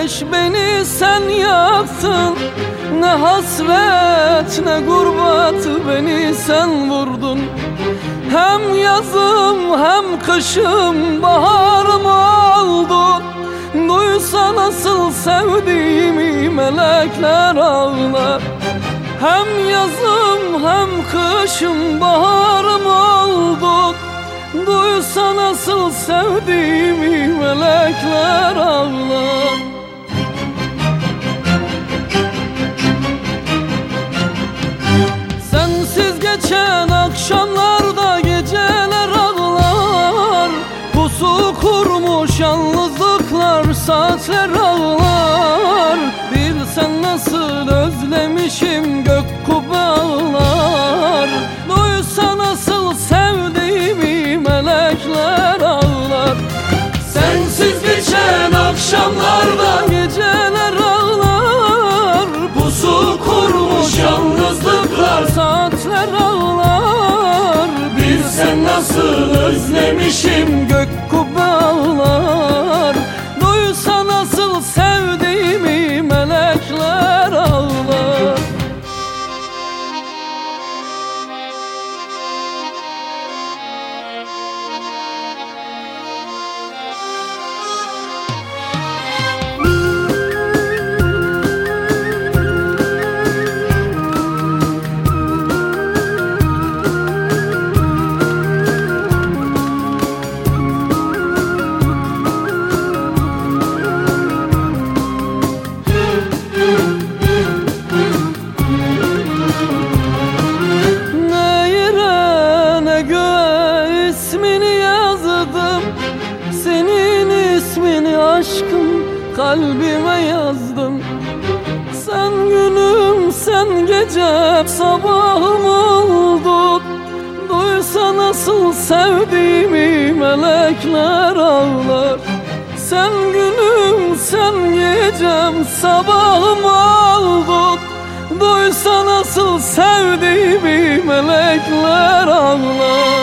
ateş beni sen yaktın. Ne hasret ne gurbet beni sen vurdun. Hem yazım hem kışım baharım oldun. Duysa nasıl sevdiğimi melekler ağlar. Hem yazım hem kışım baharım oldun. Duysa nasıl sevdiğimi melekler ağlar. Sensiz geçen akşamlarda geceler ağlar. Pusu kurmuş yalnızlıklar saatler ağlar. Bilsen nasıl özlemişim gök kubbeler. Duysa nasıl sevdiğimi melekler ağlar. Sensiz geçen akşamlarda geceler ağlar. Pusu kurmuş yalnızlıklar saatler ağlar. Bilsen nasıl özlemişim gök kubbeler. Duysa nasıl sevdiğimi melekler ağlar. Aşkım kalbime yazdım. Sen günüm sen gecem sabahım oldun. Duysa nasıl sevdiğimi melekler ağlar. Sen günüm sen gecem sabahım oldun. Duysa nasıl sevdiğimi melekler ağlar.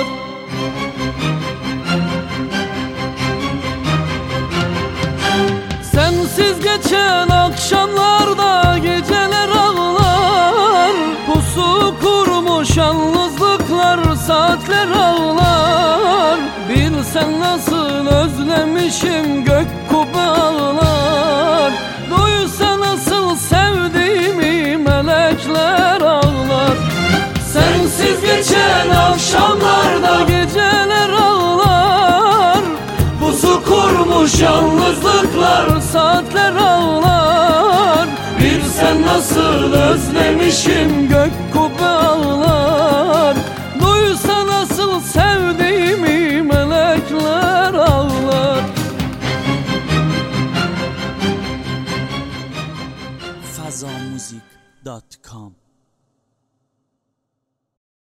Sensiz geçen akşamlarda geceler ağlar. Pusu kurmuş yalnızlıklar saatler ağlar. Bilsen nasıl özlemişim gök kubbeler. Duysa nasıl sevdiğimi melekler ağlar. Sensiz geçen akşamlarda geceler ağlar. Pusu kurmuş yalnızlıklar saatler ağlar. Bilsen nasıl özlemişim gök kubbe ağlar. Duysa nasıl sevdiğimi melekler ağlar. Fazamuzik.com